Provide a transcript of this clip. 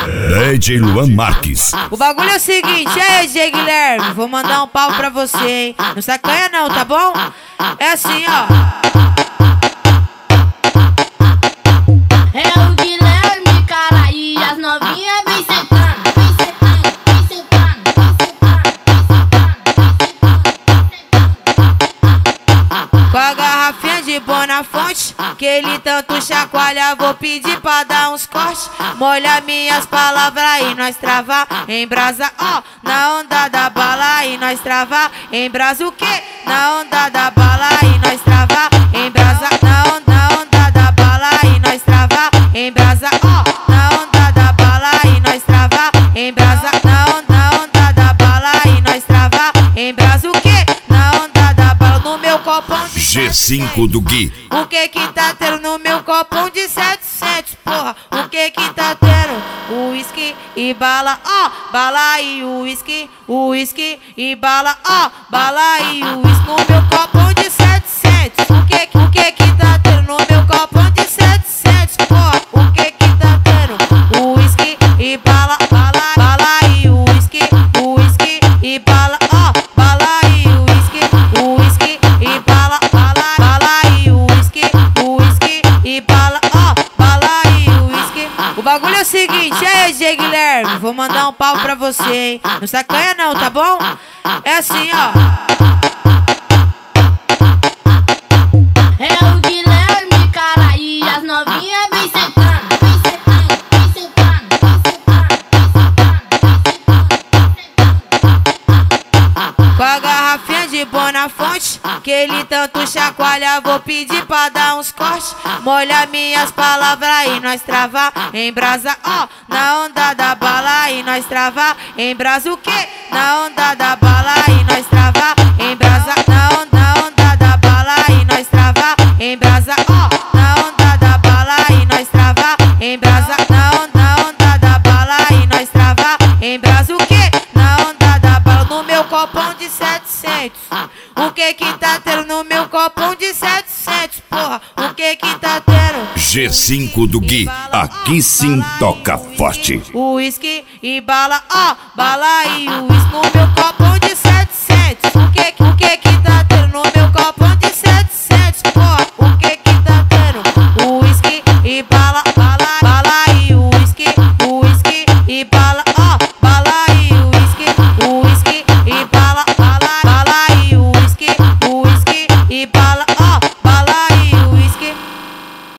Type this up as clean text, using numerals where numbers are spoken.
DJ Luan Marques. O bagulho é o seguinte, aí, G. Guilherme, vou mandar um pau pra você, hein? Não sacanha não, tá bom? É assim, ó. É o Guilherme, cara, e as novinhas vem sentando, vem sentando, vem sentando, Com a garrafinha de Bonafonte, que ele tanto chacoalha, vou pedir pra dar uns cortes. Molha minhas palavras e nós travar em brasa, ó. Na onda da bala e nós travar em brasa o quê? Na onda da bala e nós travar em brasa. Na onda da bala e nós travar em brasa, ó. Na onda da bala e nós travar em brasa. Na onda da bala e nós travar em brasa o quê? Na onda da bala no meu copão de G5 do Gui. o que que tá tendo no meu copão de 700, porra? O que que tá tendo? Uísque e bala, ó. Bala e uísque e bala, ó. Bala e uísque no meu copão de 700. O que que tá tendo no meu copão de 700, porra? O que que tá tendo? Uísque e bala, bala e uísque e bala, ó. Bala e uísque e bala, bala e uísque e bala, ó. Bala e uísque. O bagulho é o seguinte, aí, G. Guilherme, vou mandar um pau pra você, hein? Não sacanha não, tá bom? É assim, ó. é o Guilherme, cara, e as novinhas vem sentando, vem sentando, vem sentando, Com a garrafinha de Bonafonte, que ele tanto chacoalha, vou pedir pra dar uns cortes. Molha minhas palavras e nós travar em brasa, ó. Na onda da bala e nós travar em brasa o quê? Na onda da bala e nós travar em brasa. Na onda da bala e nós travar em brasa, ó. Na onda da bala e nós travar em brasa. Na onda da bala e nós travar em brasa o quê? Na onda da bala no meu copão de 700. O que que tá tendo no meu copão de 700, porra? O que que tá tendo? G5 do Gui. Aqui sim toca forte. Uísque e bala, ó. Bala e uísque no meu copão de 700. O que que